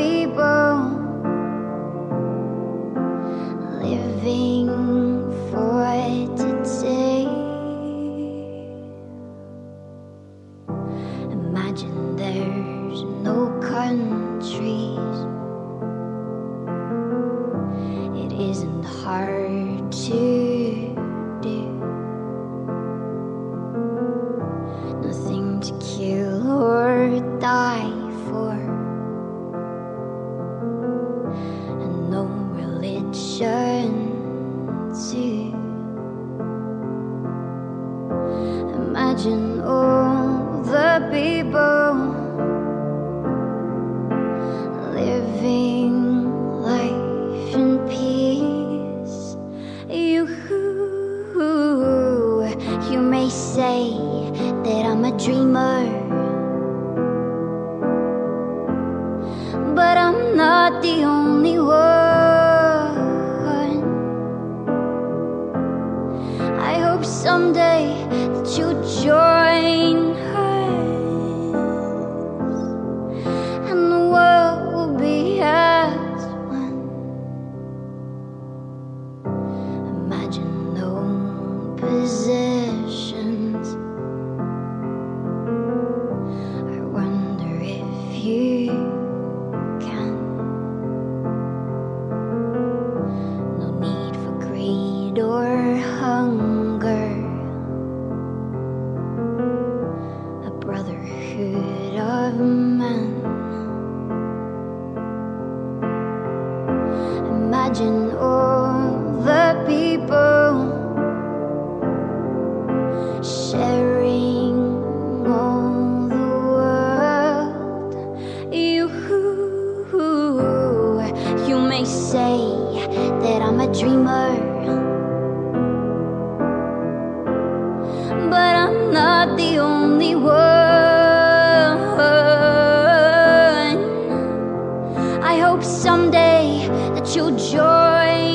people living for today. Imagine there's no countries. It isn't hard to do. Nothing to kill or die for, and no religion too. Imagine all the people living life in peace. You may say that I'm a dreamer, but I'm not the only one. I hope someday that you'll join us, and the world will be as one. Imagine no possessions. I wonder if you can. No need for greed or hunger. A brotherhood of men. Imagine all the people sharing all the world. You may say that I'm a dreamer, but I'm not the only one. I hope someday that you'll join